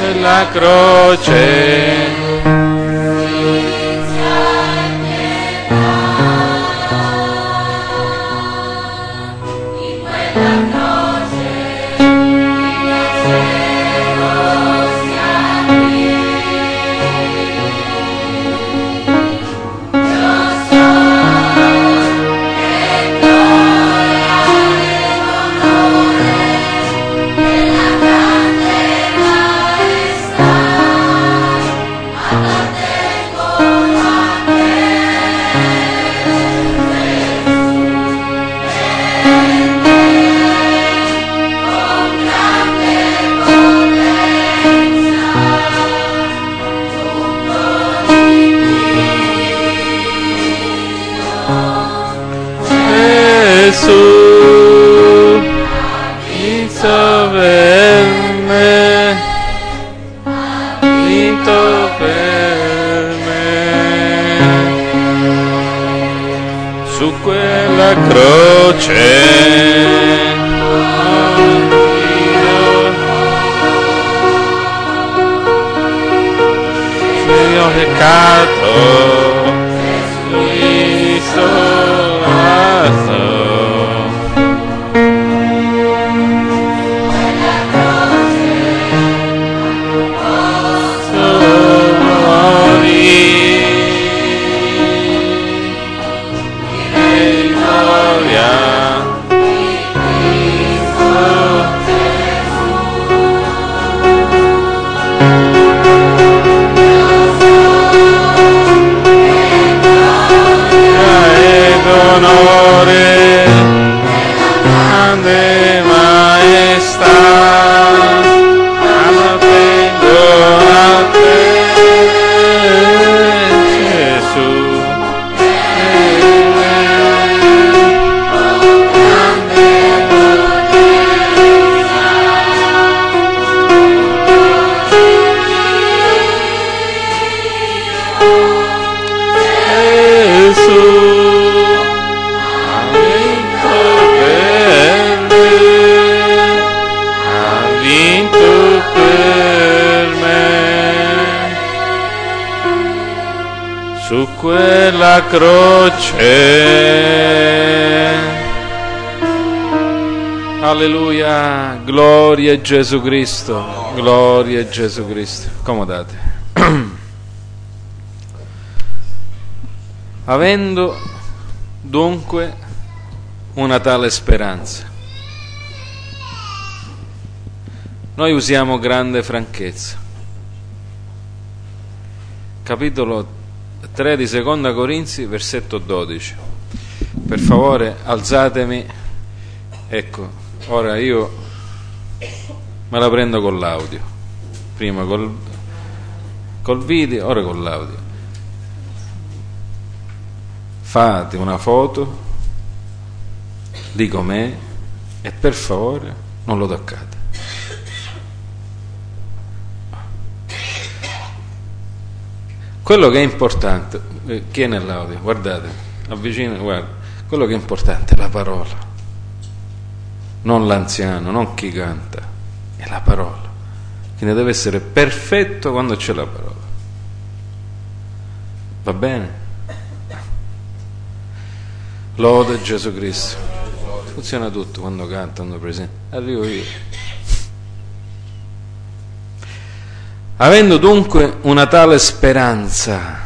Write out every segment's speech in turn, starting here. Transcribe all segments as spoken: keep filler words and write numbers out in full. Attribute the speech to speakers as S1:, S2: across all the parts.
S1: la croce.
S2: La croce. Alleluia, gloria a Gesù Cristo, gloria a Gesù Cristo. Accomodate. Avendo dunque una tale speranza, noi usiamo grande franchezza. Capitolo tre di Seconda Corinzi, versetto dodici. Per favore alzatemi. Ecco, ora io me la prendo con l'audio, prima col, col video, ora con l'audio. Fate una foto di com'è e per favore non lo toccate. Quello che è importante, eh, chi è nell'audio? Guardate, avvicina, guarda. Quello che è importante è la parola, non l'anziano, non chi canta, è la parola. Quindi deve essere perfetto quando c'è la parola. Va bene? Lode Gesù Cristo. Funziona tutto quando canta, quando presenta. Arrivo io. Avendo dunque una tale speranza,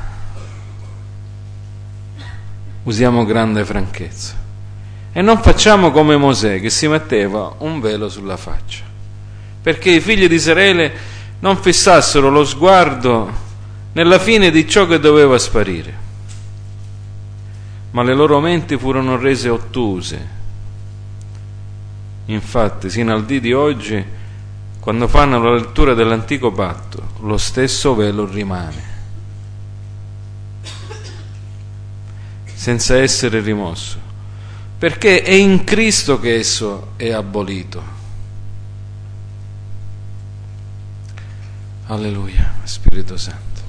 S2: usiamo grande franchezza e non facciamo come Mosè che si metteva un velo sulla faccia, perché i figli di Israele non fissassero lo sguardo nella fine di ciò che doveva sparire, ma le loro menti furono rese ottuse. Infatti, sino al dì di oggi, quando fanno la lettura dell'antico patto, lo stesso velo rimane, senza essere rimosso, perché è in Cristo che esso è abolito. Alleluia, Spirito Santo.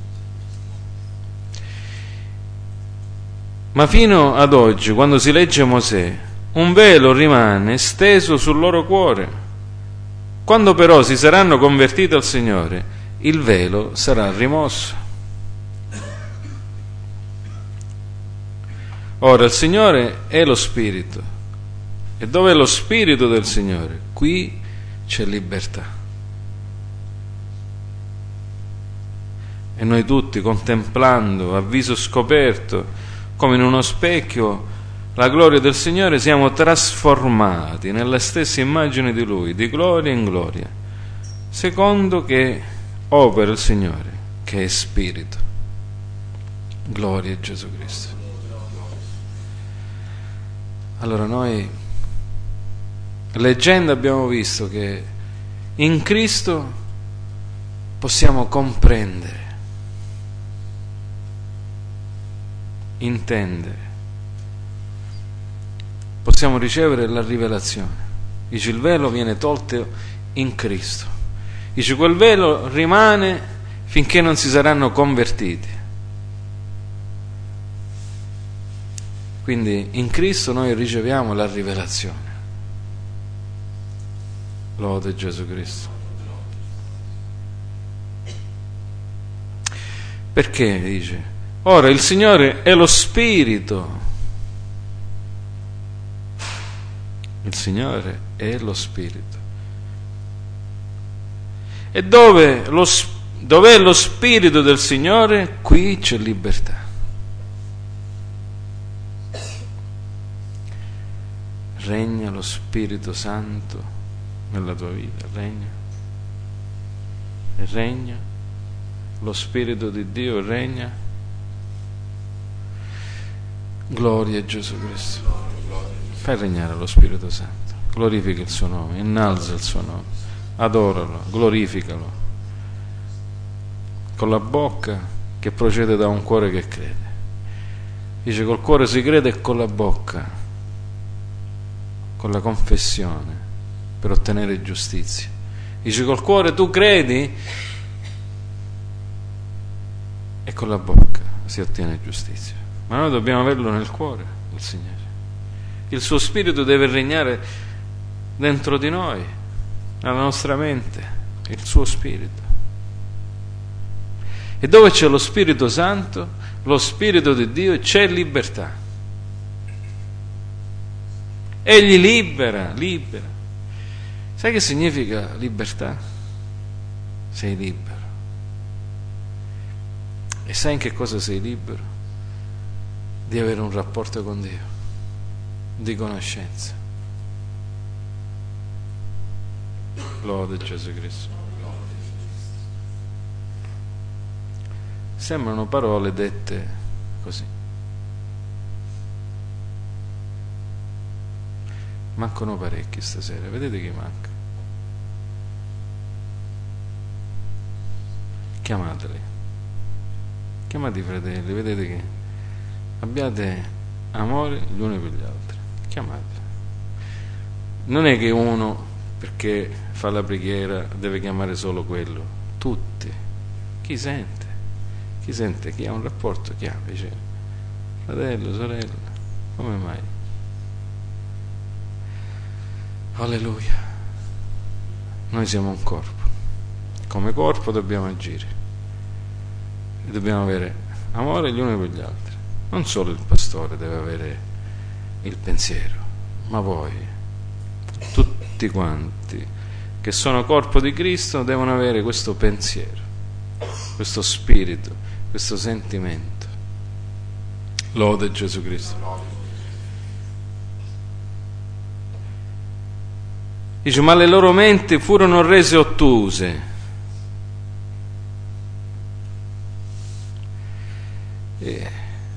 S2: Ma fino ad oggi, quando si legge Mosè, un velo rimane steso sul loro cuore, Quando però si saranno convertiti al Signore, il velo sarà rimosso. Ora il Signore è lo Spirito, e dove è lo Spirito del Signore, qui c'è libertà. E noi tutti, contemplando a viso scoperto, come in uno specchio, la gloria del Signore, siamo trasformati nella stessa immagine di Lui, di gloria in gloria, secondo che opera il Signore, che è Spirito. Gloria a Gesù Cristo. Allora noi, leggendo, abbiamo visto che in Cristo possiamo comprendere, intendere, possiamo ricevere la rivelazione. Dice, il velo viene tolto in Cristo. Dice, quel velo rimane finché non si saranno convertiti. Quindi in Cristo noi riceviamo la rivelazione. Lode Gesù Cristo. Perché dice, ora il Signore è lo Spirito. Il Signore è lo Spirito. E dove lo, dov'è lo Spirito del Signore, qui c'è libertà. Regna lo Spirito Santo nella tua vita, regna. E regna. Lo Spirito di Dio regna. Gloria a Gesù Cristo. Fai regnare lo Spirito Santo. Glorifica il suo nome, innalza il suo nome, adoralo, glorificalo. Con la bocca che procede da un cuore che crede. Dice, col cuore si crede e con la bocca, con la confessione, per ottenere giustizia. Dice, col cuore tu credi e con la bocca si ottiene giustizia. Ma noi dobbiamo averlo nel cuore, il Signore. Il suo Spirito deve regnare dentro di noi, nella nostra mente, il suo Spirito. E dove c'è lo Spirito Santo, lo Spirito di Dio, c'è libertà. Egli libera, libera. Sai che significa libertà? Sei libero. E sai in che cosa sei libero? Di avere un rapporto con Dio, di conoscenza. Lode Gesù Cristo. Sembrano parole dette così. Mancano parecchi stasera, vedete chi manca? Chiamateli, chiamate i fratelli, vedete che abbiate amore gli uni per gli altri, chiamateli. Non è che uno, perché fa la preghiera, deve chiamare solo quello, tutti. Chi sente, chi sente, chi ha un rapporto chiama, dice, fratello, sorella, come mai? Alleluia. Noi siamo un corpo, come corpo dobbiamo agire e dobbiamo avere amore gli uni per gli altri. Non solo il pastore deve avere il pensiero, ma voi, tutti quanti che sono corpo di Cristo, devono avere questo pensiero, questo spirito, questo sentimento. Lode Gesù Cristo. Dice, ma le loro menti furono rese ottuse. E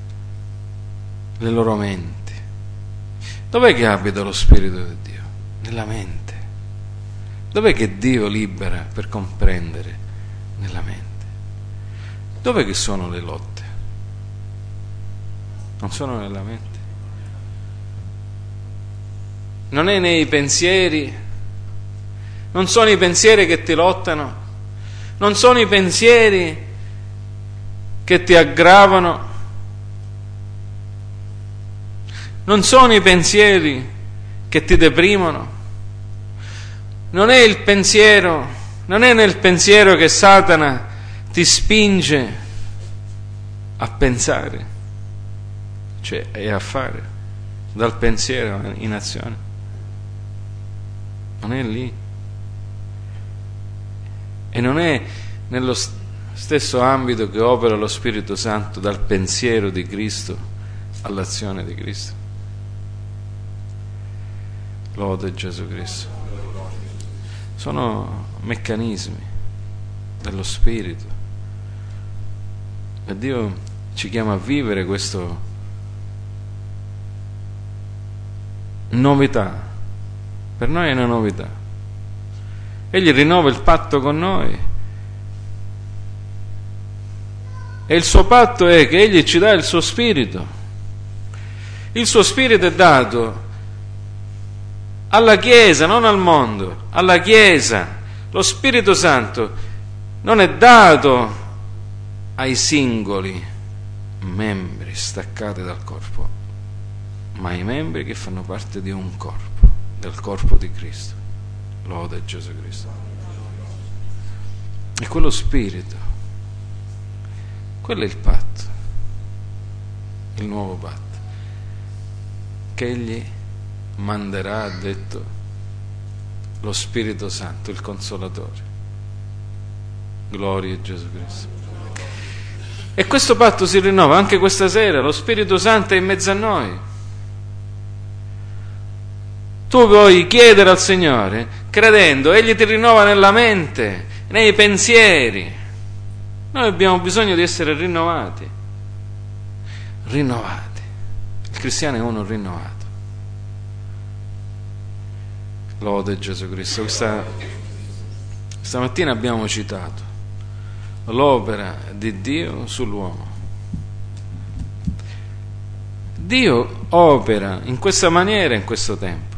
S2: le loro menti. Dov'è che abita lo Spirito di Dio? Nella mente. Dov'è che Dio libera per comprendere? Nella mente. Dov'è che sono le lotte? Non sono nella mente. Non è nei pensieri. Non sono i pensieri che ti lottano, non sono i pensieri che ti aggravano, non sono i pensieri che ti deprimono, non è il pensiero, non è nel pensiero che Satana ti spinge a pensare, cioè e a fare, dal pensiero in azione. Non è lì. E non è nello stesso ambito che opera lo Spirito Santo, dal pensiero di Cristo all'azione di Cristo. Lode Gesù Cristo. Sono meccanismi dello Spirito. E Dio ci chiama a vivere questo novità. Per noi è una novità. Egli rinnova il patto con noi. E il suo patto è che Egli ci dà il suo Spirito. Il suo Spirito è dato alla Chiesa, non al mondo, alla Chiesa. Lo Spirito Santo non è dato ai singoli membri staccati dal corpo, ma ai membri che fanno parte di un corpo, del corpo di Cristo. Lode Gesù Cristo. E quello Spirito, quello è il patto, il nuovo patto, che Egli manderà, ha detto, lo Spirito Santo, il Consolatore. Gloria a Gesù Cristo. E questo patto si rinnova anche questa sera. Lo Spirito Santo è in mezzo a noi. Tu puoi chiedere al Signore, credendo, Egli ti rinnova nella mente, nei pensieri. Noi abbiamo bisogno di essere rinnovati. Rinnovati. Il cristiano è uno rinnovato. Lode Gesù Cristo. Questa, stamattina abbiamo citato l'opera di Dio sull'uomo. Dio opera in questa maniera in questo tempo.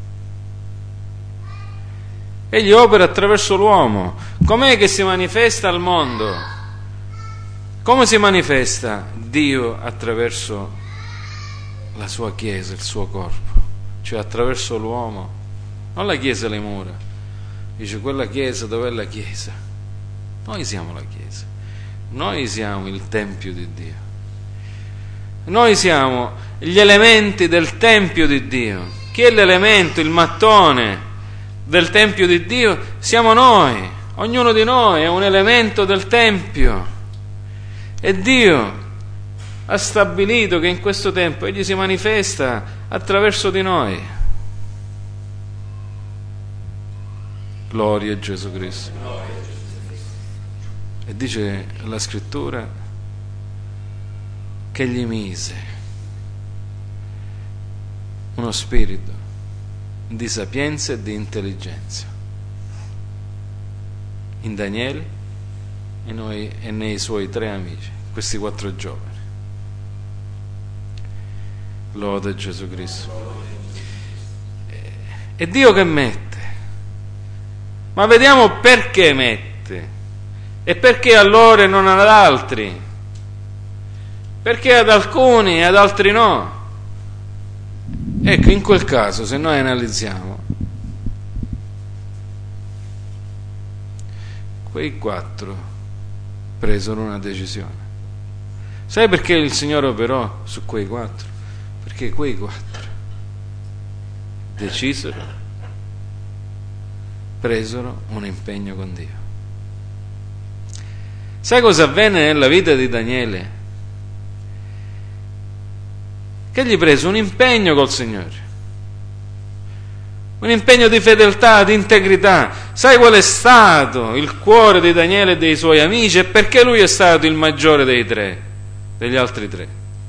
S2: Egli opera attraverso l'uomo. Com'è che si manifesta al mondo? Come si manifesta Dio attraverso la sua Chiesa, il suo corpo? Cioè attraverso l'uomo. Non la Chiesa e le mura. Dice, quella Chiesa, dov'è la Chiesa? Noi siamo la Chiesa. Noi siamo il Tempio di Dio. Noi siamo gli elementi del Tempio di Dio. Chi è l'elemento, il mattone del Tempio di Dio? Siamo noi. Ognuno di noi è un elemento del Tempio. E Dio ha stabilito che in questo tempo Egli si manifesta attraverso di noi. Gloria a Gesù Cristo. E dice la Scrittura che Egli mise uno spirito di sapienza e di intelligenza in Daniele e, noi, e nei suoi tre amici, questi quattro giovani. Lode Gesù Cristo. E Dio che mette? Ma vediamo perché mette. E perché a loro e non ad altri? Perché ad alcuni e ad altri no? Ecco, in quel caso, se noi analizziamo, quei quattro presero una decisione. Sai perché il Signore operò su quei quattro? Perché quei quattro decisero, presero un impegno con Dio. Sai cosa avvenne nella vita di Daniele? Che egli prese un impegno col Signore, un impegno di fedeltà, di integrità. Sai qual è stato il cuore di Daniele e dei suoi amici e perché lui è stato il maggiore dei tre, degli altri tre?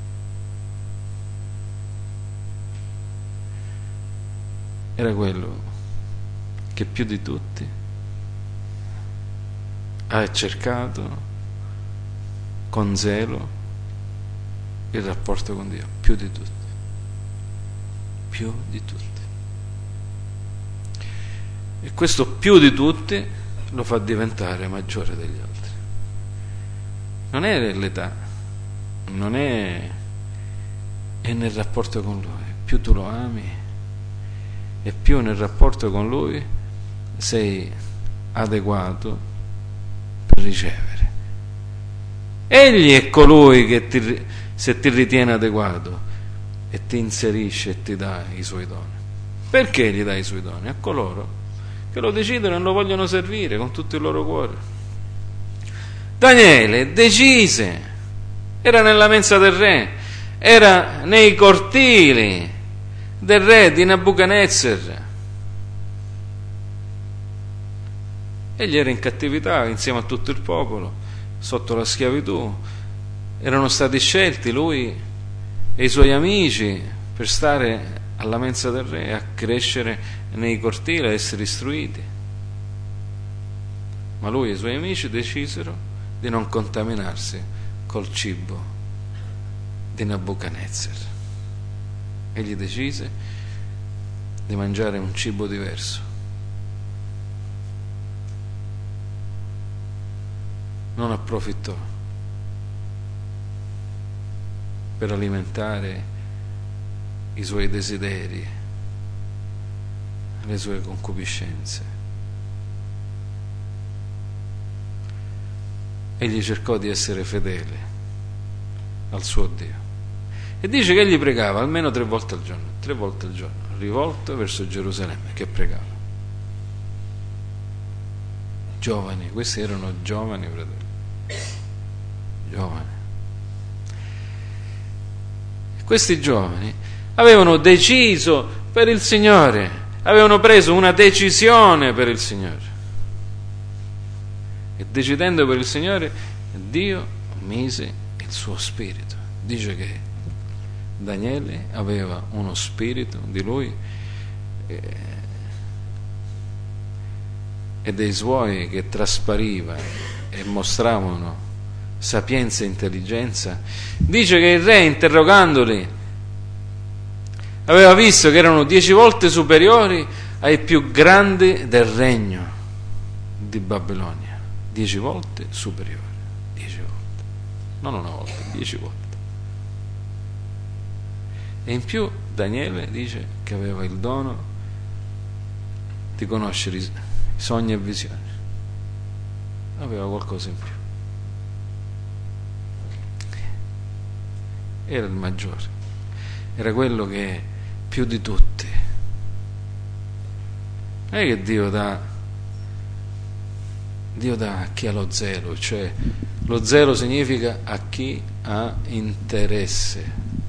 S2: Era quello che più di tutti ha cercato con zelo il rapporto con Dio, più di tutti, più di tutti. E questo più di tutti lo fa diventare maggiore degli altri. Non è l'età, non è, è nel rapporto con Lui. Più tu lo ami e più nel rapporto con Lui sei adeguato per ricevere. Egli è colui che ti, se ti ritiene adeguato e ti inserisce e ti dà i suoi doni. Perché gli dà i suoi doni? A coloro che lo decidono e lo vogliono servire con tutto il loro cuore. Daniele decise, era nella mensa del re, era nei cortili del re di Nabucodonosor. Egli era in cattività insieme a tutto il popolo, sotto la schiavitù. Erano stati scelti lui e i suoi amici per stare alla mensa del re, a crescere nei cortili, a essere istruiti. Ma lui e i suoi amici decisero di non contaminarsi col cibo di Nabucodonosor. Egli decise di mangiare un cibo diverso. Non approfittò per alimentare i suoi desideri, le sue concupiscenze. Egli cercò di essere fedele al suo Dio e dice che egli pregava almeno tre volte al giorno, tre volte al giorno, rivolto verso Gerusalemme, che pregava. Giovani, questi erano giovani fratelli, giovani. Questi giovani avevano deciso per il Signore, avevano preso una decisione per il Signore. E decidendo per il Signore, Dio mise il suo spirito. Dice che Daniele aveva uno spirito di lui eh, e dei suoi che traspariva e mostravano sapienza e intelligenza. Dice che il re, interrogandoli, aveva visto che erano dieci volte superiori ai più grandi del regno di Babilonia. Dieci volte superiori, dieci volte, non una volta, dieci volte. E in più Daniele dice che aveva il dono di conoscere i sogni e visioni. Aveva qualcosa in più. Era il maggiore, era quello che più di tutti. Non è che Dio dà Dio dà a chi ha lo zelo, cioè lo zelo significa a chi ha interesse.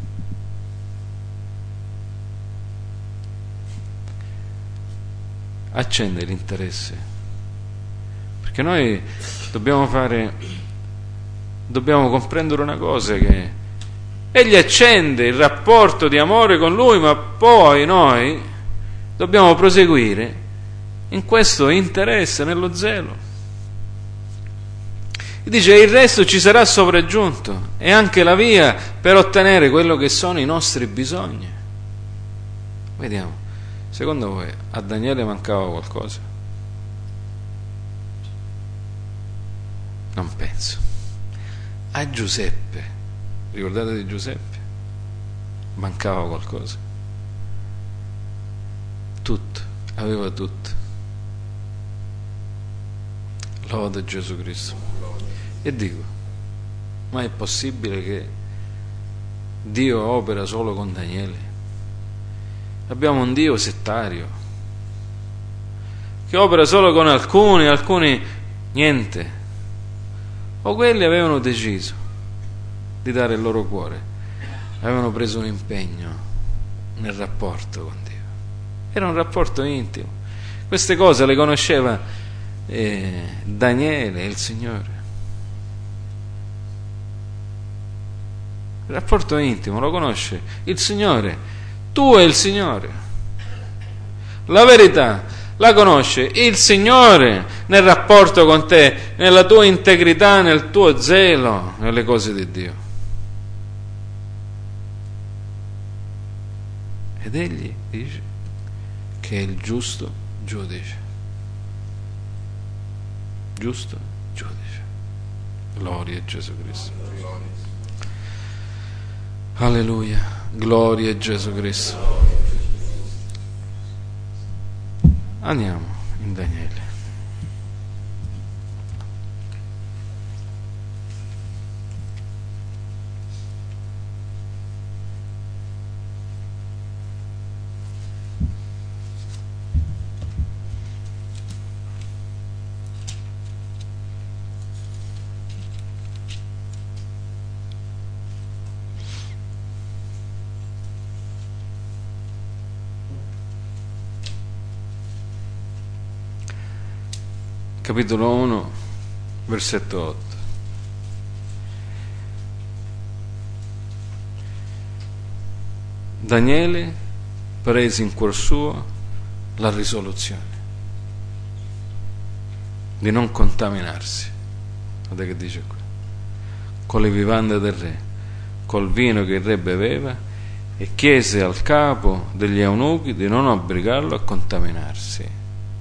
S2: Accende l'interesse, perché noi dobbiamo fare, dobbiamo comprendere una cosa, che Egli accende il rapporto di amore con Lui, ma poi noi dobbiamo proseguire in questo interesse, nello zelo. Dice: il resto ci sarà sopraggiunto, e anche la via per ottenere quello che sono i nostri bisogni. Vediamo, secondo voi a Daniele mancava qualcosa? Non penso. A Giuseppe, ricordate di Giuseppe? Mancava qualcosa? Tutto, aveva tutto. Lode Gesù Cristo. E dico, ma è possibile che Dio opera solo con Daniele? Abbiamo un Dio settario che opera solo con alcuni, alcuni niente. O quelli avevano deciso di dare il loro cuore, avevano preso un impegno nel rapporto con Dio. Era un rapporto intimo. Queste cose le conosceva eh, Daniele e il Signore. Il rapporto intimo lo conosce il Signore, tu e il Signore. La verità la conosce il Signore nel rapporto con te, nella tua integrità, nel tuo zelo, nelle cose di Dio. Ed Egli dice che è il giusto giudice. Giusto giudice. Gloria a Gesù Cristo. Alleluia, gloria a Gesù Cristo. Andiamo in Daniele. Capitolo uno, versetto otto. Daniele prese in cuor suo la risoluzione di non contaminarsi, guardate che dice qui, con le vivande del re, col vino che il re beveva, e chiese al capo degli eunuchi di non obbligarlo a contaminarsi.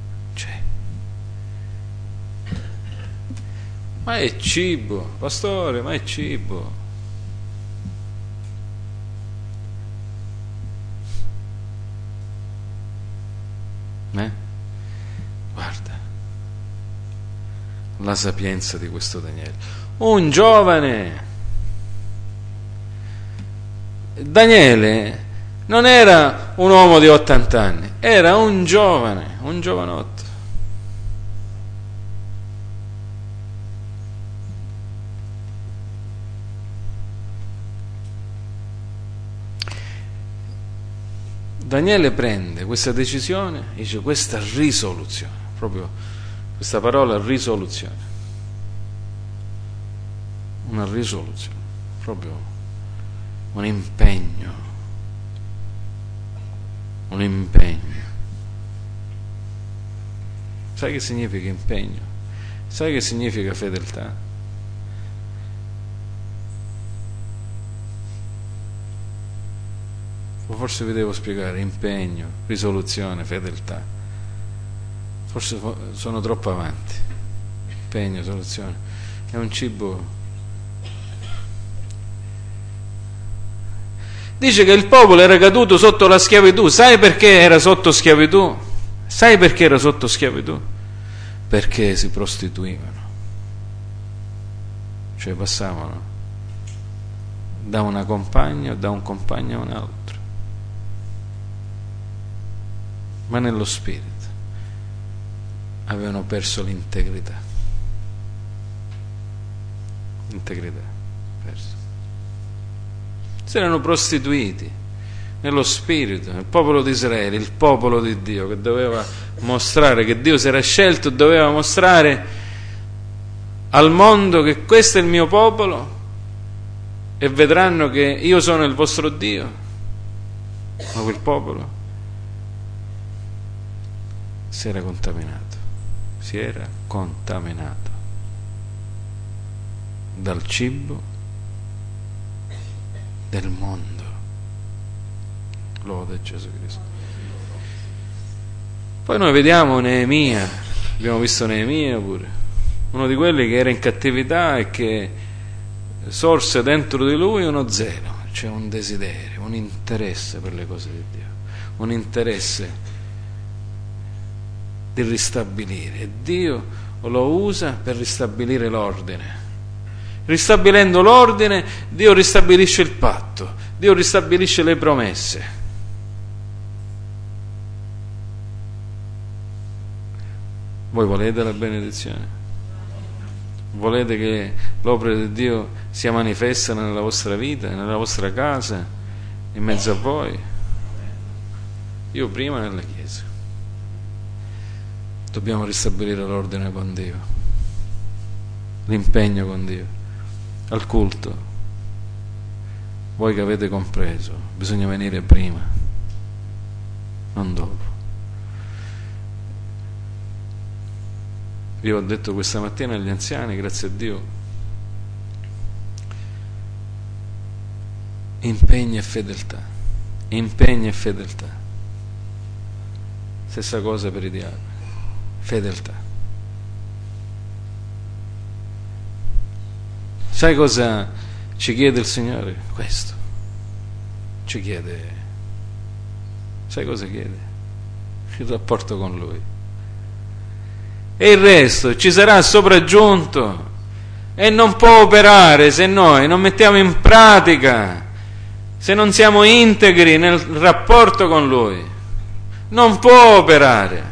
S2: Ma è cibo, pastore, ma è cibo. Eh? Guarda la sapienza di questo Daniele. Un giovane. Daniele non era un uomo di ottanta anni, era un giovane, un giovanotto. Daniele prende questa decisione, dice questa risoluzione, proprio questa parola risoluzione, una risoluzione, proprio un impegno, un impegno. Sai che significa impegno? Sai che significa fedeltà? Forse vi devo spiegare impegno, risoluzione, fedeltà. Forse sono troppo avanti. Impegno, risoluzione. È un cibo. Dice che il popolo era caduto sotto la schiavitù. Sai perché era sotto schiavitù? Sai perché era sotto schiavitù? Perché si prostituivano. Cioè passavano da una compagna, da un compagno a un altro. Ma nello spirito avevano perso l'integrità. L'integrità persa. Si erano prostituiti nello spirito. Il popolo di Israele, il popolo di Dio, che doveva mostrare che Dio si era scelto, doveva mostrare al mondo che questo è il mio popolo e vedranno che io sono il vostro Dio. Ma quel popolo si era contaminato, si era contaminato dal cibo del mondo. Lode Gesù Cristo. Poi noi vediamo Neemia, abbiamo visto Neemia pure, uno di quelli che era in cattività e che sorse dentro di lui uno zelo, cioè un desiderio, un interesse per le cose di Dio, un interesse di ristabilire, e Dio lo usa per ristabilire l'ordine. Ristabilendo l'ordine, Dio ristabilisce il patto, Dio ristabilisce le promesse. Voi volete la benedizione? Volete che l'opera di Dio sia manifesta nella vostra vita, nella vostra casa, in mezzo a voi? Io prima nella Chiesa. Dobbiamo ristabilire l'ordine con Dio, l'impegno con Dio, al culto. Voi che avete compreso, bisogna venire prima, non dopo. Io ho detto questa mattina agli anziani, grazie a Dio, impegno e fedeltà, impegno e fedeltà. Stessa cosa per i diavoli. Fedeltà. Sai cosa ci chiede il Signore? Questo. Ci chiede. Sai cosa chiede? Il rapporto con Lui. e il resto ci sarà sopraggiunto, e non può operare se noi non mettiamo in pratica, se non siamo integri nel rapporto con Lui. Non può operare.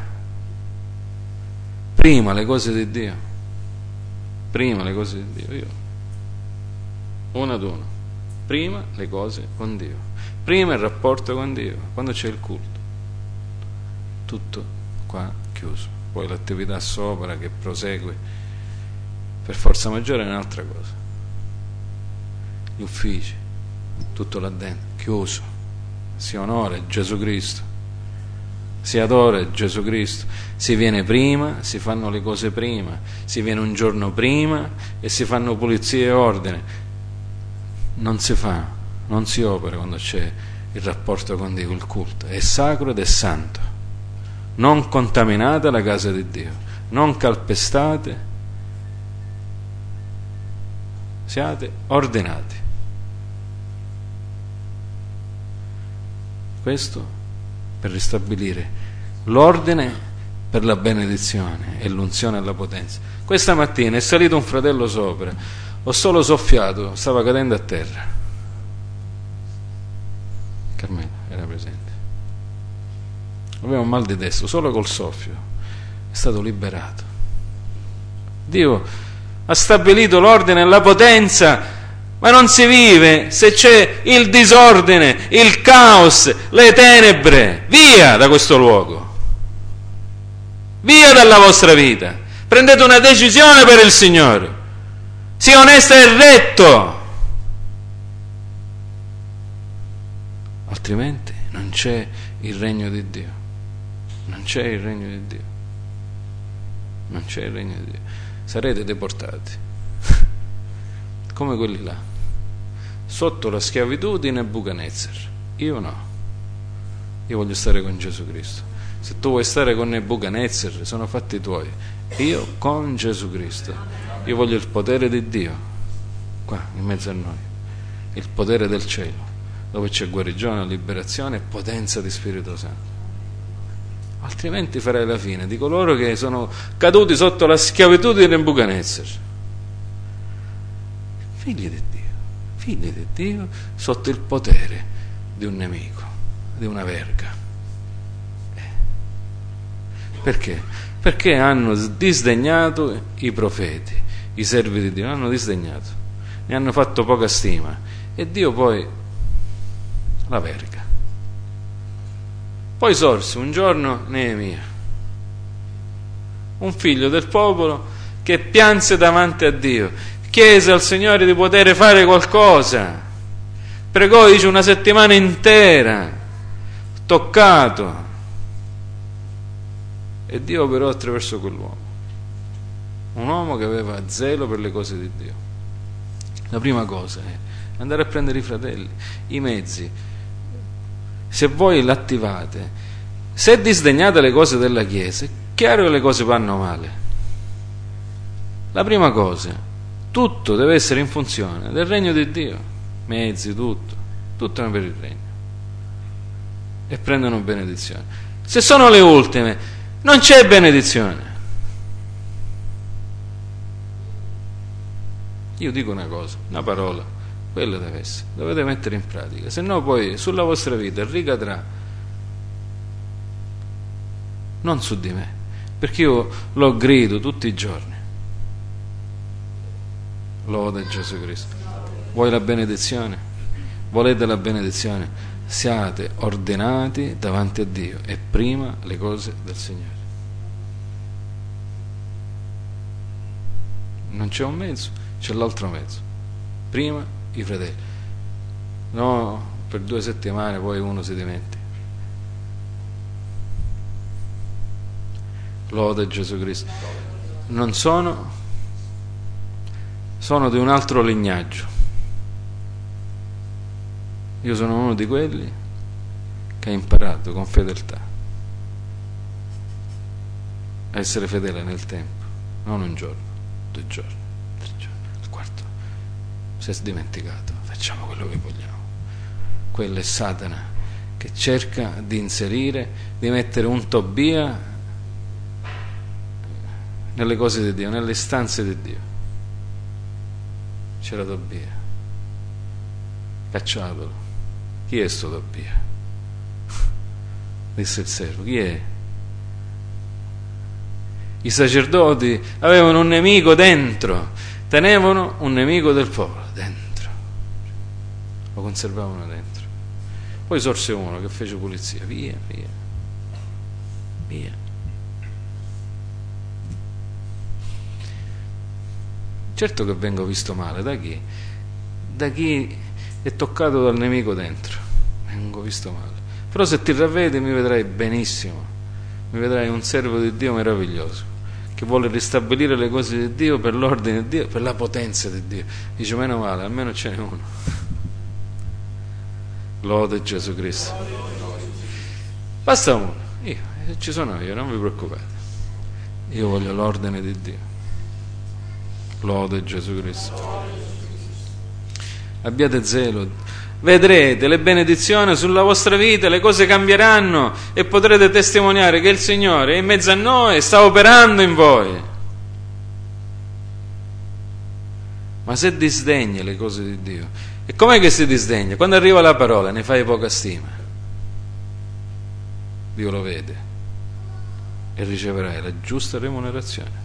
S2: Prima le cose di Dio, prima le cose di Dio, io uno ad uno, prima le cose con Dio, prima il rapporto con Dio, quando c'è il culto, tutto qua chiuso. Poi l'attività sopra che prosegue per forza maggiore è un'altra cosa. Gli uffici, tutto là dentro, chiuso. Si onora Gesù Cristo, si adora Gesù Cristo, si viene prima, si fanno le cose prima, si viene un giorno prima e si fanno pulizia e ordine. Non si fa, non si opera quando c'è il rapporto con Dio, il culto. È sacro ed è santo. Non contaminate la casa di Dio, non calpestate, siate ordinati. Questo per ristabilire l'ordine per la benedizione e l'unzione alla potenza. Questa mattina è salito un fratello sopra, ho solo soffiato, stava cadendo a terra. Carmela era presente. Aveva un mal di testa, solo col soffio è stato liberato. Dio ha stabilito l'ordine e la potenza, ma non si vive se c'è il disordine, il caos, le tenebre. Via da questo luogo, via dalla vostra vita. Prendete una decisione per il Signore, sia onesto e retto, altrimenti non c'è il regno di Dio. Non c'è il regno di Dio. Non c'è il regno di Dio. Sarete deportati come quelli là, sotto la schiavitù di Nebuchadnezzar. Io no, io voglio stare con Gesù Cristo. Se tu vuoi stare con Nebuchadnezzar, sono fatti tuoi. Io con Gesù Cristo, io voglio il potere di Dio qua in mezzo a noi, il potere del cielo, dove c'è guarigione, liberazione e potenza di Spirito Santo. Altrimenti farai la fine di coloro che sono caduti sotto la schiavitù di Nebuchadnezzar. Figli di Dio, figli di Dio sotto il potere di un nemico, di una verga. Eh. Perché? Perché hanno disdegnato i profeti, i servi di Dio, hanno disdegnato, ne hanno fatto poca stima, e Dio poi la verga. Poi sorse un giorno Neemia, un figlio del popolo che pianse davanti a Dio, chiese al Signore di poter fare qualcosa, pregò, dice, una settimana intera, toccato, e Dio operò attraverso quell'uomo, un uomo che aveva zelo per le cose di Dio. La prima cosa è andare a prendere i fratelli, i mezzi. Se voi l'attivate, se disdegnate le cose della Chiesa, è chiaro che le cose vanno male. La prima cosa, tutto deve essere in funzione del regno di Dio, mezzi, tutto, tutto per il regno, e prendono benedizione. Se sono le ultime, non c'è benedizione. Io dico una cosa, una parola, quello deve essere, dovete mettere in pratica, se no poi sulla vostra vita ricadrà, non su di me, perché io lo grido tutti i giorni. Lode Gesù Cristo. Vuoi la benedizione? Volete la benedizione? Siate ordinati davanti a Dio e prima le cose del Signore. Non c'è un mezzo, c'è l'altro mezzo. Prima i fratelli, no, per due settimane poi uno si dimentica. Lode Gesù Cristo. Non sono, sono di un altro lignaggio. Io sono uno di quelli che ha imparato con fedeltà a essere fedele nel tempo, non un giorno, due giorni, tre giorni, il quarto si è dimenticato, facciamo quello che vogliamo. Quello è Satana che cerca di inserire, di mettere un Tobia nelle cose di Dio, nelle stanze di Dio. C'era Tobia, cacciatelo. Chi è sto Tobia? Disse il servo, chi è? I sacerdoti avevano un nemico dentro, tenevano un nemico del popolo dentro, lo conservavano dentro. Poi sorse uno che fece pulizia, via, via, via. Certo che vengo visto male, da chi? Da chi è toccato dal nemico dentro, vengo visto male. Però se ti ravvedi mi vedrai benissimo, mi vedrai un servo di Dio meraviglioso, che vuole ristabilire le cose di Dio per l'ordine di Dio, per la potenza di Dio. Dice, meno male, almeno ce n'è uno. Lode Gesù Cristo. Basta uno, io, ci sono io, non vi preoccupate. Io voglio l'ordine di Dio. Lode Gesù Cristo. Abbiate zelo, vedrete le benedizioni sulla vostra vita, le cose cambieranno e potrete testimoniare che il Signore è in mezzo a noi e sta operando in voi. Ma se disdegni le cose di Dio, e com'è che si disdegna? Quando arriva la parola ne fai poca stima. Dio lo vede e riceverai la giusta remunerazione.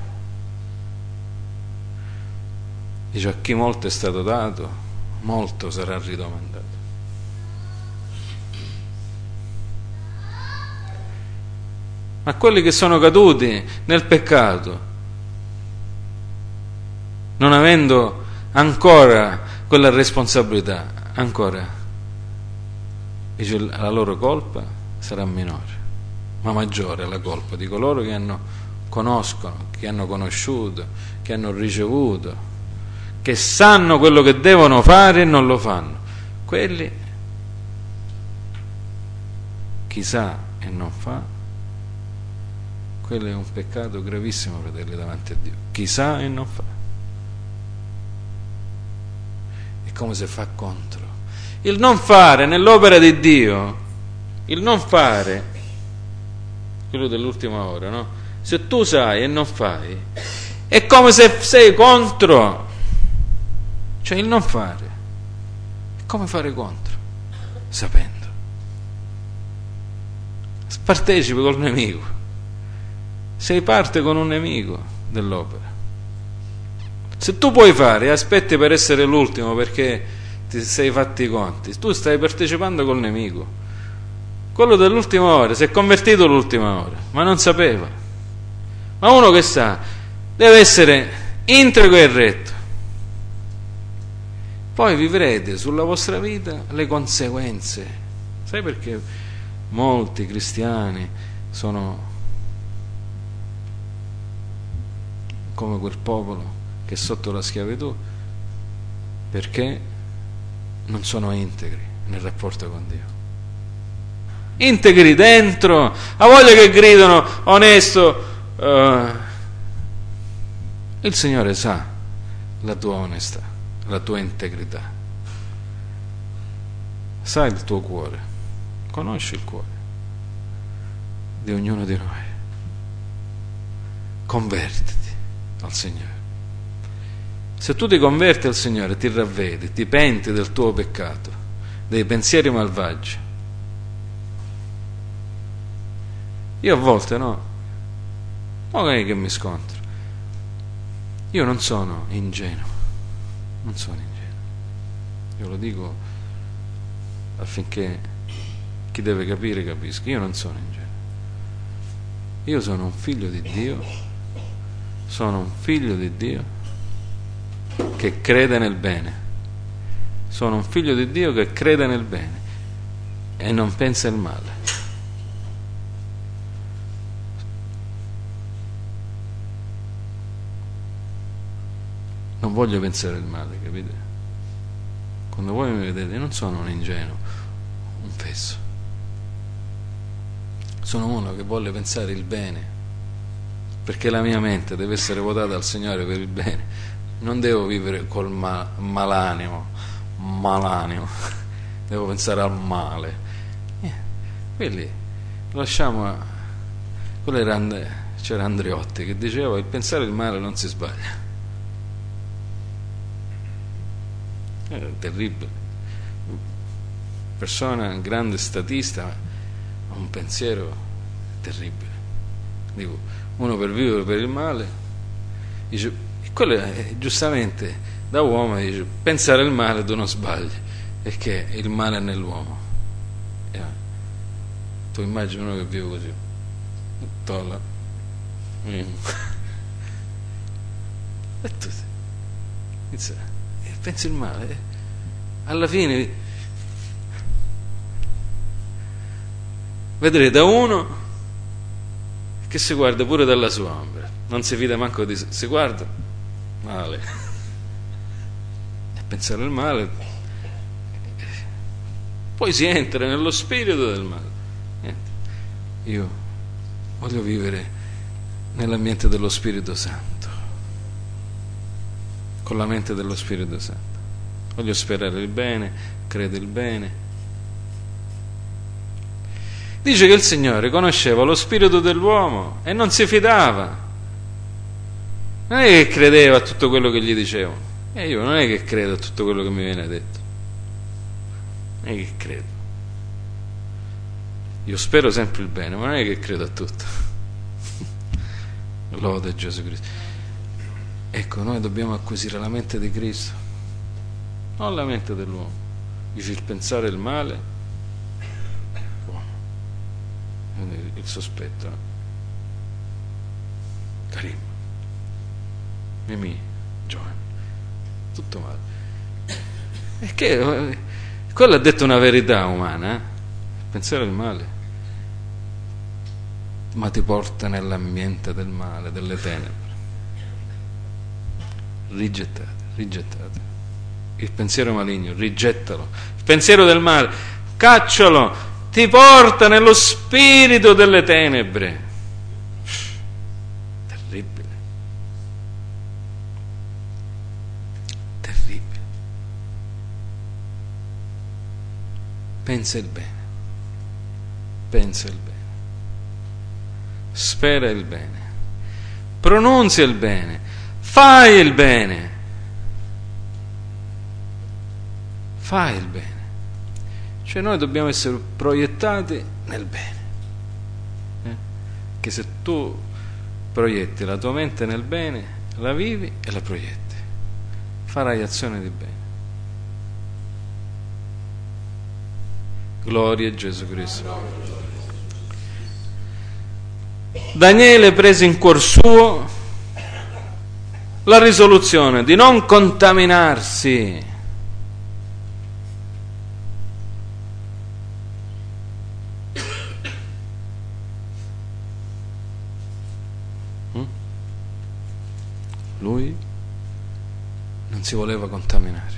S2: Dice, a chi molto è stato dato, molto sarà ridomandato. Ma quelli che sono caduti nel peccato, non avendo ancora quella responsabilità, ancora, dice, la loro colpa sarà minore, ma maggiore è la colpa di coloro che hanno, conoscono, che hanno conosciuto, che hanno ricevuto, che sanno quello che devono fare e non lo fanno. Quelli, chi sa e non fa, quello è un peccato gravissimo, fratelli, davanti a Dio. Chi sa e non fa. È come se fa contro. Il non fare nell'opera di Dio, il non fare, quello dell'ultima ora, no? Se tu sai e non fai, è come se sei contro. Cioè il non fare è come fare contro, sapendo. Partecipi col nemico, sei parte con un nemico dell'opera. Se tu puoi fare e aspetti per essere l'ultimo perché ti sei fatti i conti, tu stai partecipando col nemico. Quello dell'ultima ora si è convertito l'ultima ora, ma non sapeva. Ma uno che sa deve essere integro e retto. Poi vivrete sulla vostra vita le conseguenze. Sai perché molti cristiani sono come quel popolo che è sotto la schiavitù? Perché non sono integri nel rapporto con Dio. Integri dentro, a voglia che gridano onesto. Uh, il Signore sa la tua onestà, la tua integrità, sa il tuo cuore, conosci il cuore di ognuno di noi. Convertiti al Signore. Se tu ti converti al Signore, ti ravvedi, ti penti del tuo peccato, dei pensieri malvagi. Io a volte no, non è che mi scontro, io non sono ingenuo. Non sono ingenuo, io lo dico affinché chi deve capire capisca. Io non sono ingenuo, io sono un figlio di Dio, sono un figlio di Dio che crede nel bene, sono un figlio di Dio che crede nel bene e non pensa il male. Non voglio pensare il male, capite? Quando voi mi vedete, non sono un ingenuo, un fesso. Sono uno che vuole pensare il bene, perché la mia mente deve essere votata al Signore per il bene. Non devo vivere col ma- malanimo, malanimo, devo pensare al male. Eh, quelli lasciamo, a, quello era, c'era Andreotti che diceva: il pensare il male non si sbaglia. È terribile. Persona, grande statista, ha un pensiero terribile. Dico, uno per vivere per il male, dice, e quello è, giustamente da uomo dice, pensare il male tu non sbagli, perché il male è nell'uomo. Yeah. Tu immagini uno che vive così, tolla. Mm. E tu inizia, e pensi il male, eh. Alla fine vedrete uno che si guarda pure dalla sua ombra, non si fida manco di sé, si guarda male e pensare il male, poi si entra nello spirito del male. Niente. Io voglio vivere nell'ambiente dello Spirito Santo, con la mente dello Spirito Santo. Voglio sperare il bene, credere il bene. Dice che il Signore conosceva lo spirito dell'uomo e non si fidava. Non è che credeva a tutto quello che gli dicevano. E io non è che credo a tutto quello che mi viene detto. Non è che credo. Io spero sempre il bene, ma non è che credo a tutto. Lode Gesù Cristo. Ecco, noi dobbiamo acquisire la mente di Cristo, non la mente dell'uomo. Dice il pensare il male, il sospetto, no? Karim, Mimì, Giovanni, tutto male. E che quello ha detto una verità umana, eh? Pensare il male, ma ti porta nell'ambiente del male, delle tenebre. Rigettate, rigettate il pensiero maligno, rigettalo. Il pensiero del male, caccialo, ti porta nello spirito delle tenebre. Terribile, terribile. Pensa il bene, pensa il bene, spera il bene, pronunzia il bene, fai il bene, fai il bene. Cioè noi dobbiamo essere proiettati nel bene, eh? Che se tu proietti la tua mente nel bene, la vivi e la proietti, farai azione di bene. Gloria a Gesù Cristo. Daniele prese in cuor suo la risoluzione di non contaminarsi. Lui non si voleva contaminare.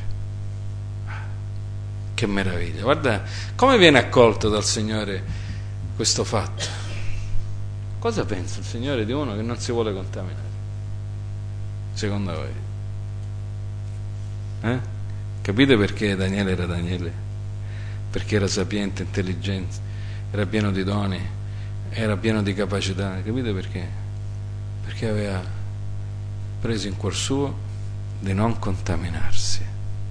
S2: Che meraviglia! Guarda come viene accolto dal Signore questo fatto. Cosa pensa il Signore di uno che non si vuole contaminare? Secondo voi? Eh? Capite perché Daniele era Daniele? Perché era sapiente, intelligente, era pieno di doni, era pieno di capacità. Capite perché? Perché aveva preso in cuor suo di non contaminarsi.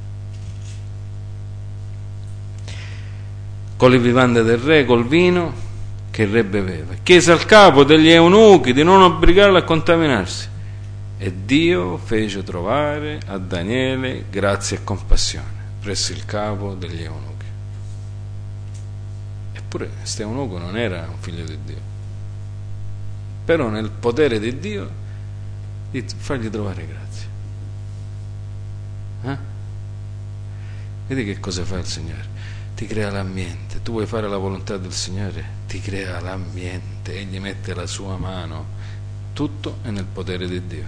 S2: Con le vivande del re, col vino che il re beveva, chiese al capo degli eunuchi di non obbligarlo a contaminarsi, e Dio fece trovare a Daniele grazia e compassione presso il capo degli eunuchi. Eppure questo eunuco non era un figlio di Dio, però nel potere di Dio di fargli trovare grazia. Eh? Vedi che cosa fa il Signore? Ti crea l'ambiente. Tu vuoi fare la volontà del Signore? Ti crea l'ambiente e gli mette la sua mano. Tutto è nel potere di Dio.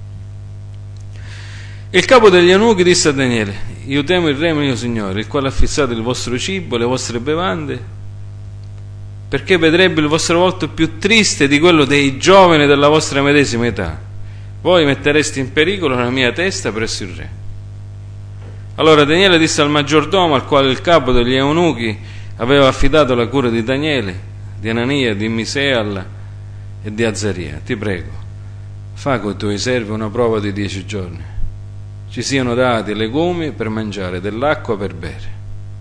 S2: Il capo degli eunuchi disse a Daniele: io temo il re mio Signore, il quale ha fissato il vostro cibo, le vostre bevande, perché vedrebbe il vostro volto più triste di quello dei giovani della vostra medesima età. Voi mettereste in pericolo la mia testa presso il re. Allora Daniele disse al maggiordomo, al quale il capo degli eunuchi aveva affidato la cura di Daniele, di Anania, di Miseal e di Azaria, ti prego, fa coi tuoi servi una prova di dieci giorni, ci siano dati legumi per mangiare, dell'acqua per bere.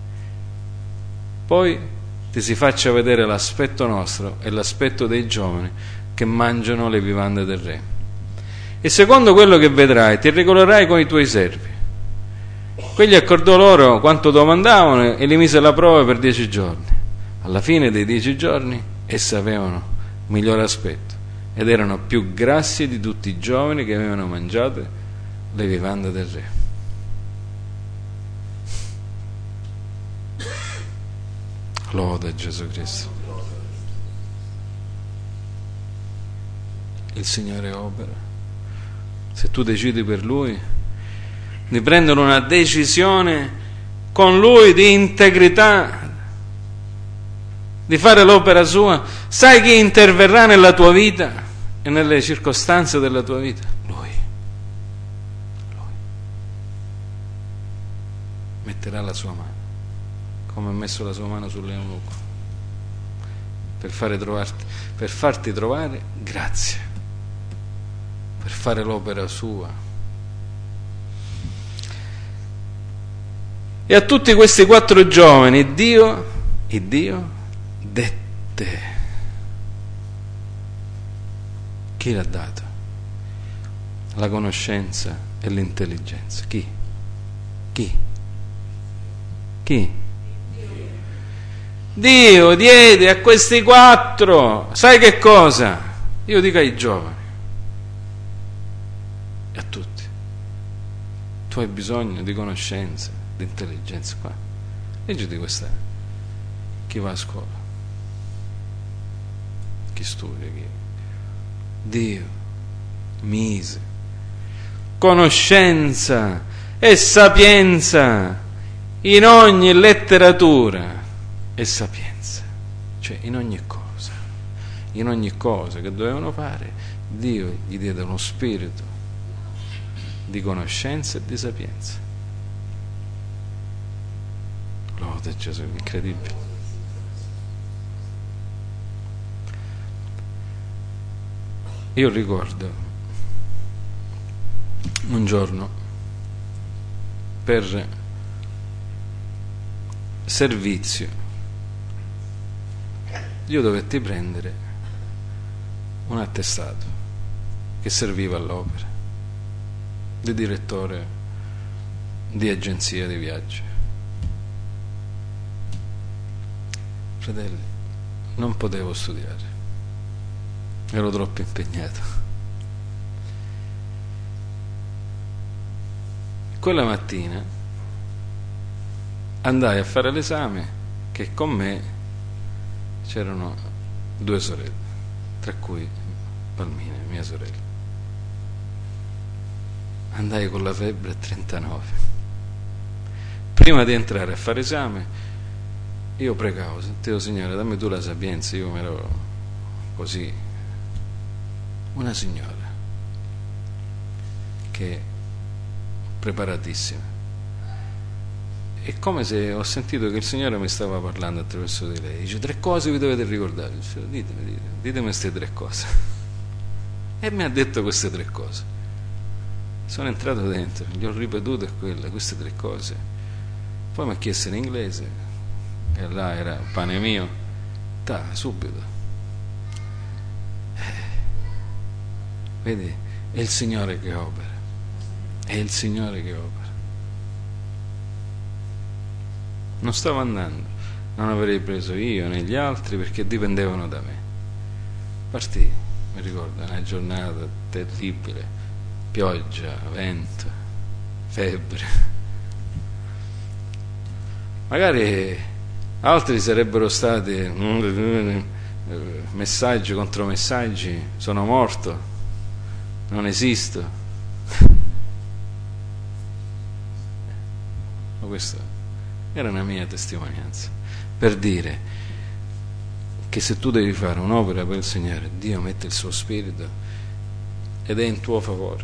S2: Poi ti si faccia vedere l'aspetto nostro e l'aspetto dei giovani che mangiano le vivande del re. E secondo quello che vedrai ti regolerai con i tuoi servi. Quegli accordò loro quanto domandavano e li mise alla prova per dieci giorni. Alla fine dei dieci giorni essi avevano miglior aspetto ed erano più grassi di tutti i giovani che avevano mangiato le vivande del re. Lode Gesù Cristo. Il Signore opera. Se tu decidi per Lui di prendere una decisione con Lui di integrità, di fare l'opera sua, sai chi interverrà nella tua vita e nelle circostanze della tua vita? Lui. Lui. Metterà la sua mano, come ha messo la sua mano sull'eunuco, per, fare trovarti, per farti trovare grazia, per fare l'opera sua. E a tutti questi quattro giovani Dio, il Dio dette. Chi l'ha dato? La conoscenza e l'intelligenza. Chi? Chi? Chi? Dio diede a questi quattro, sai che cosa? Io dico ai giovani e a tutti, tu hai bisogno di conoscenza, di intelligenza. Qua leggiti questa, chi va a scuola, chi studia, chi... Dio mise conoscenza e sapienza in ogni letteratura e sapienza, cioè in ogni cosa, in ogni cosa che dovevano fare, Dio gli diede uno spirito di conoscenza e di sapienza. Lode Gesù, incredibile. Io ricordo un giorno, per servizio, io dovetti prendere un attestato che serviva all'opera di direttore di agenzia di viaggi. Fratelli, non potevo studiare, ero troppo impegnato. Quella mattina andai a fare l'esame, che con me c'erano due sorelle, tra cui Palmina, mia sorella. Andai con la febbre a trentanove. Prima di entrare a fare esame io pregavo, sentivo: Signore, dammi tu la sapienza. Io mi ero così, una signora che preparatissima, è come se ho sentito che il Signore mi stava parlando attraverso di lei. Dice: tre cose vi dovete ricordare. Dice: ditemi, ditemi, ditemi queste tre cose. E mi ha detto queste tre cose. Sono entrato dentro, gli ho ripetuto quelle, queste tre cose. Poi mi ha chiesto in inglese, e là era pane mio, ta, subito. Eh, vedi, è il Signore che opera, è il Signore che opera. Non stavo andando, non avrei preso io né gli altri, perché dipendevano da me. Partì, mi ricordo, una giornata terribile, pioggia, vento, febbre. Magari altri sarebbero stati messaggi contro messaggi: sono morto, non esisto. Ma questa era una mia testimonianza, per dire che se tu devi fare un'opera per il Signore, Dio mette il suo spirito ed è in tuo favore.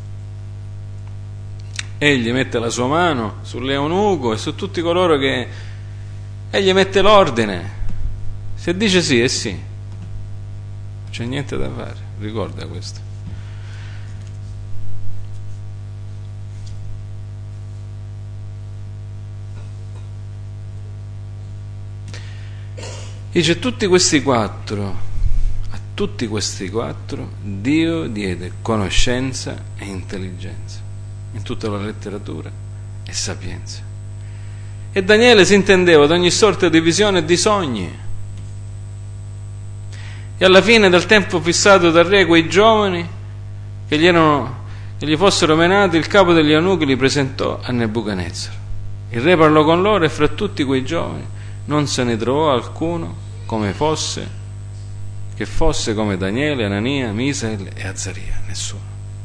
S2: Egli mette la sua mano sull'eunuco e su tutti coloro che... Egli mette l'ordine. Se dice sì è sì. c'è niente da fare, ricorda questo. Dice, tutti questi quattro, a tutti questi quattro Dio diede conoscenza e intelligenza in tutta la letteratura e sapienza. E Daniele si intendeva ad ogni sorta di visione e di sogni. E alla fine del tempo fissato dal re, quei giovani che gli, erano, che gli fossero menati, il capo degli eunuchi li presentò a Nebuchadnezzar. Il re parlò con loro e fra tutti quei giovani non se ne trovò alcuno come fosse, che fosse come Daniele, Anania, Misael e Azaria, nessuno.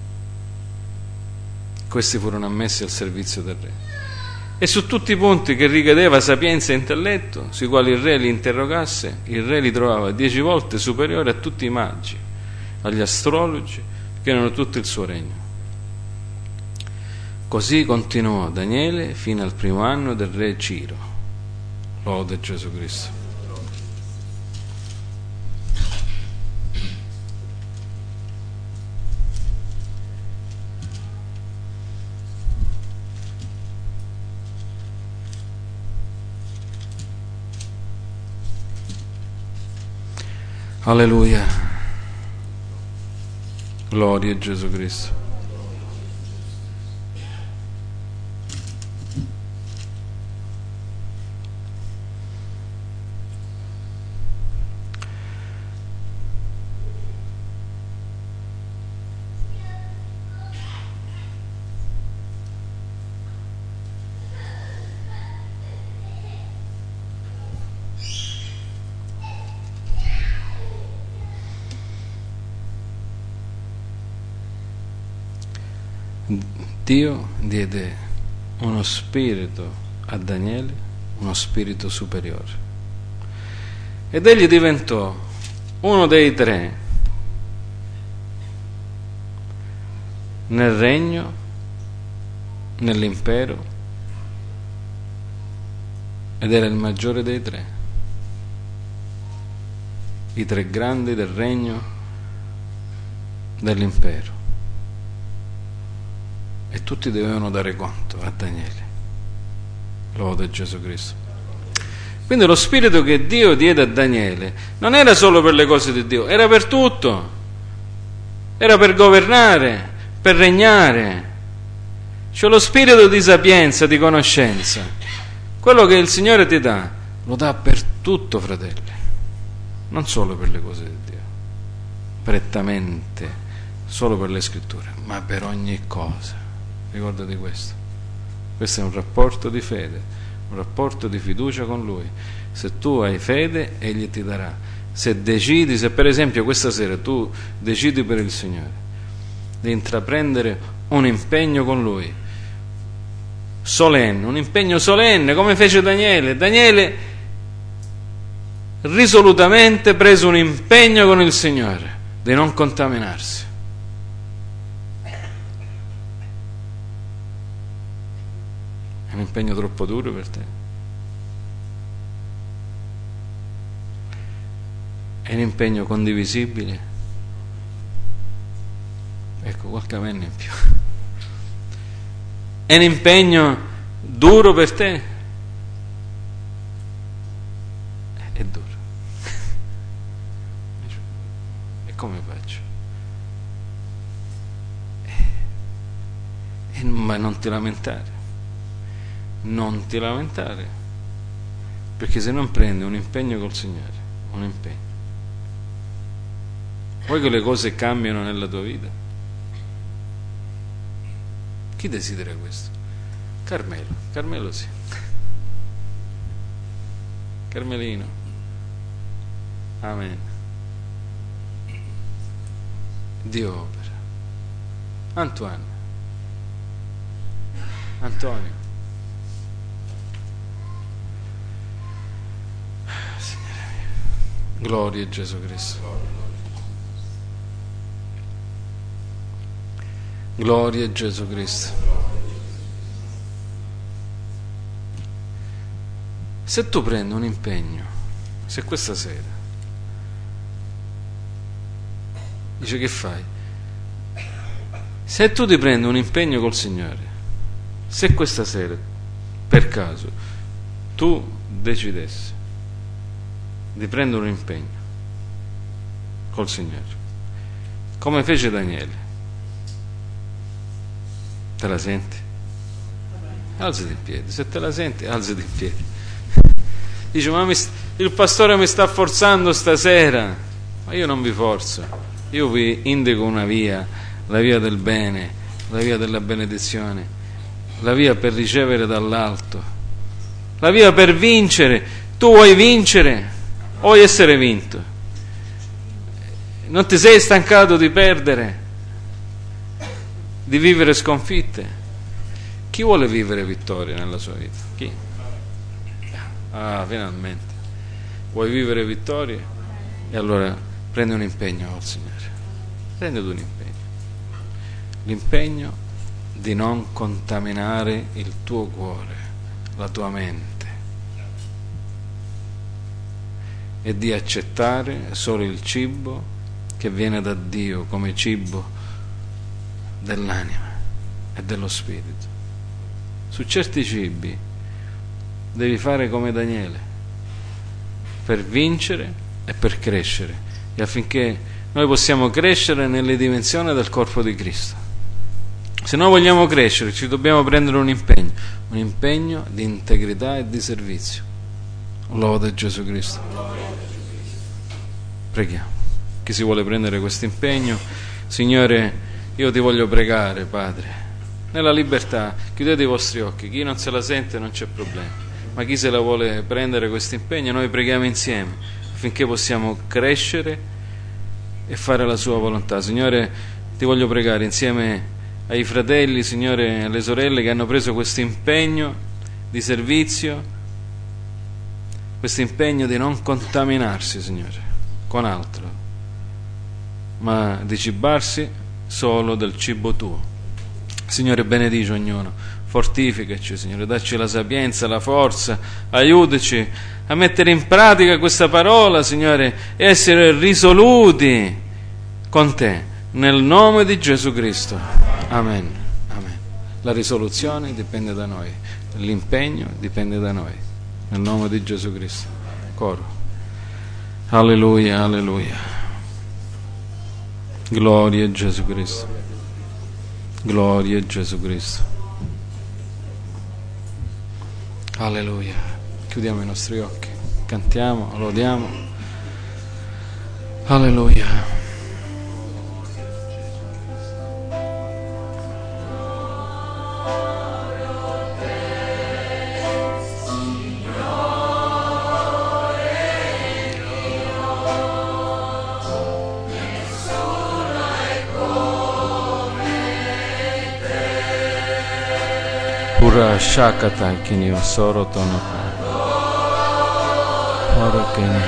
S2: Questi furono ammessi al servizio del re. E su tutti i punti che ricadeva sapienza e intelletto, sui quali il re li interrogasse, il re li trovava dieci volte superiori a tutti i magi, agli astrologi, che erano tutto il suo regno. Così continuò Daniele fino al primo anno del re Ciro. Lode Gesù Cristo. Alleluia. Gloria a Gesù Cristo. Dio diede uno spirito a Daniele, uno spirito superiore, ed egli diventò uno dei tre nel regno, nell'impero, ed era il maggiore dei tre, i tre grandi del regno dell'impero. E tutti dovevano dare conto a Daniele. Lode Gesù Cristo. Quindi lo spirito che Dio diede a Daniele non era solo per le cose di Dio, era per tutto. Era per governare, per regnare. Cioè lo spirito di sapienza, di conoscenza, quello che il Signore ti dà, lo dà per tutto, fratelli, non solo per le cose di Dio, prettamente solo per le scritture, ma per ogni cosa. Ricordati questo. Questo è un rapporto di fede, un rapporto di fiducia con Lui. Se tu hai fede, Egli ti darà. Se decidi, se per esempio questa sera tu decidi per il Signore di intraprendere un impegno con Lui, solenne, un impegno solenne, come fece Daniele. Daniele risolutamente prese un impegno con il Signore di non contaminarsi. È un impegno troppo duro per te? È un impegno condivisibile? Ecco, qualche anno in più. È un impegno duro per te? È duro. E come faccio? E, ma non ti lamentare. Non ti lamentare, perché se non prendi un impegno col Signore, un impegno, vuoi che le cose cambiano nella tua vita? Chi desidera questo? Carmelo, Carmelo sì. Carmelino. Amen. Dio opera. Antoine. Antonio. Gloria a Gesù Cristo. Gloria a Gesù Cristo. Se tu prendi un impegno, se questa sera Dice: che fai? Se tu ti prendi un impegno col Signore, se questa sera, per caso, tu decidessi di prendere un impegno col Signore, come fece Daniele, te la senti? Alzati in piedi. Se te la senti, alzati in piedi. Dice: ma mi, il pastore mi sta forzando stasera. Ma io non vi forzo, io vi indico una via, la via del bene, la via della benedizione, la via per ricevere dall'alto, la via per vincere. Tu vuoi vincere? Vuoi essere vinto? Non ti sei stancato di perdere, di vivere sconfitte? Chi vuole vivere vittoria nella sua vita? Chi? Ah, finalmente. Vuoi vivere vittoria? E allora prendi un impegno col Signore. Prenditi un impegno. L'impegno di non contaminare il tuo cuore, la tua mente, e di accettare solo il cibo che viene da Dio come cibo dell'anima e dello spirito. Su certi cibi devi fare come Daniele, per vincere e per crescere, e affinché noi possiamo crescere nelle dimensioni del corpo di Cristo. Se noi vogliamo crescere, ci dobbiamo prendere un impegno, un impegno di integrità e di servizio. Lode Gesù Cristo. Preghiamo. Chi si vuole prendere questo impegno? Signore, io ti voglio pregare, Padre, nella libertà. Chiudete i vostri occhi. Chi non se la sente non c'è problema, ma chi se la vuole prendere questo impegno, noi preghiamo insieme affinché possiamo crescere e fare la sua volontà. Signore, ti voglio pregare insieme ai fratelli, Signore, alle sorelle che hanno preso questo impegno di servizio, questo impegno di non contaminarsi, Signore, con altro, ma di cibarsi solo del cibo tuo. Signore, benedici ognuno, fortificaci, Signore, dacci la sapienza, la forza, aiutaci a mettere in pratica questa parola, Signore, e essere risoluti con te, nel nome di Gesù Cristo. Amen. Amen. La risoluzione dipende da noi, l'impegno dipende da noi, nel nome di Gesù Cristo. Coro. Alleluia, alleluia. Gloria a Gesù Cristo. Gloria a Gesù Cristo. Alleluia. Chiudiamo i nostri occhi, cantiamo, lodiamo. Alleluia. Pura Shakata Kinio Sorotono Ora Kini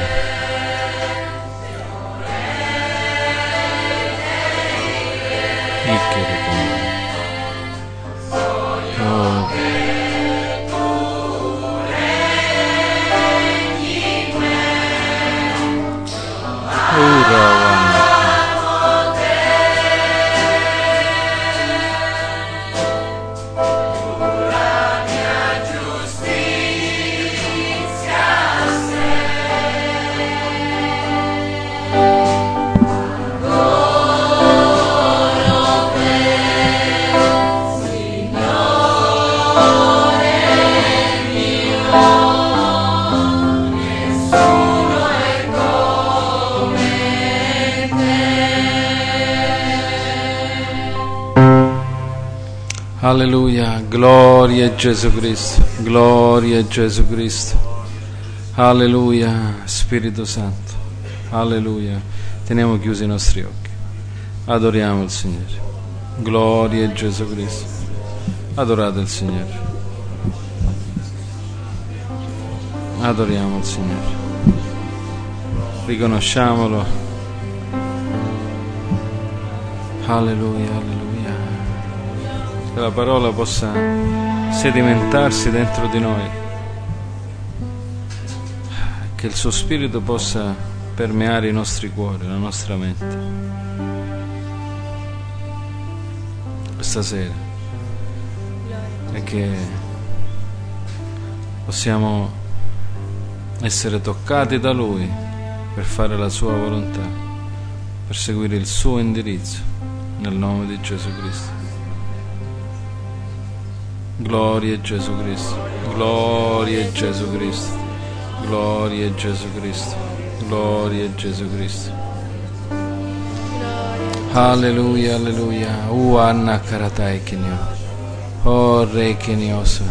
S2: Ikere Kini Ura Alleluia, gloria a Gesù Cristo, gloria a Gesù Cristo, alleluia, Spirito Santo, alleluia. Teniamo chiusi i nostri occhi, adoriamo il Signore, gloria a Gesù Cristo, adorate il Signore, adoriamo il Signore, riconosciamolo, alleluia, alleluia. Che la parola possa sedimentarsi dentro di noi, che il suo spirito possa permeare i nostri cuori, la nostra mente, questa sera e che possiamo essere toccati da Lui per fare la Sua volontà, per seguire il Suo indirizzo, nel nome di Gesù Cristo. Gloria a Gesù Cristo, gloria a Gesù Cristo, gloria a Gesù Cristo, gloria a Gesù Cristo. Alleluia, alleluia. U anna karatai kinyo. Oh re kinyoso.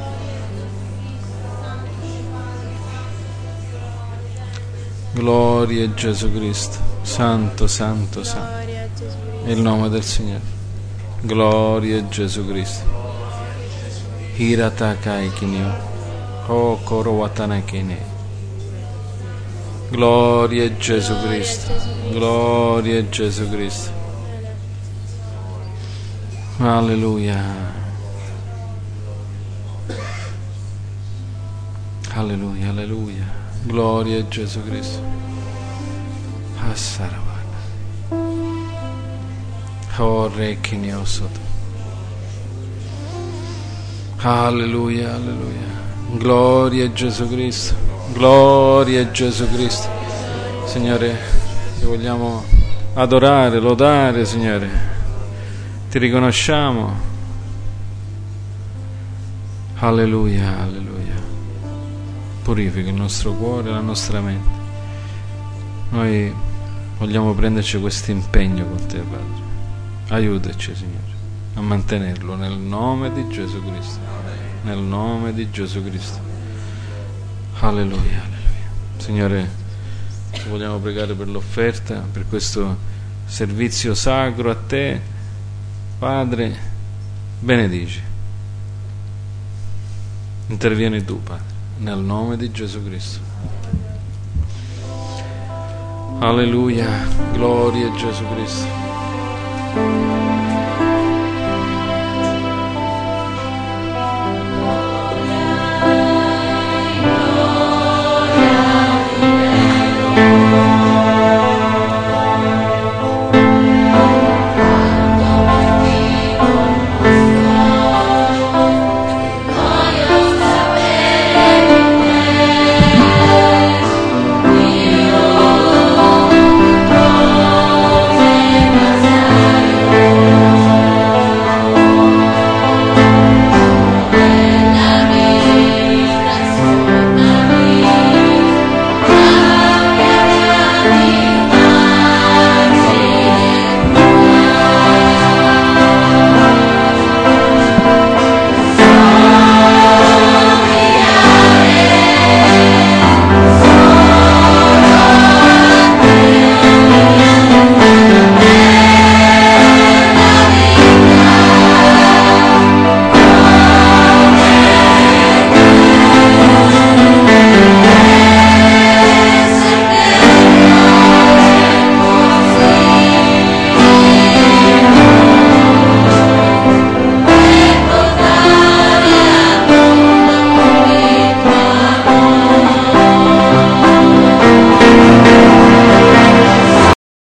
S2: Gloria a Gesù Cristo. Santo, santo, santo. Il nome del Signore. Gloria a Gesù Cristo. Hiratakai kinyo. Oh korowatana kine. Gloria a Gesù Cristo. Gloria a Gesù Cristo. Alleluia. Alleluia, alleluia. Gloria a Gesù Cristo. Assaravana. Oh re kinyosoto. Alleluia, alleluia. Gloria a Gesù Cristo. Gloria a Gesù Cristo. Signore, ti vogliamo adorare, lodare, Signore. Ti riconosciamo. Alleluia, alleluia. Purifica il nostro cuore e la nostra mente. Noi vogliamo prenderci questo impegno con te, Padre. Aiutaci, Signore, a mantenerlo nel nome di Gesù Cristo. Nel nome di Gesù Cristo. Alleluia, alleluia. Signore, ti vogliamo pregare per l'offerta, per questo servizio sacro a te. Padre, benedici. Intervieni tu, Padre, nel nome di Gesù Cristo. Alleluia, gloria a Gesù Cristo.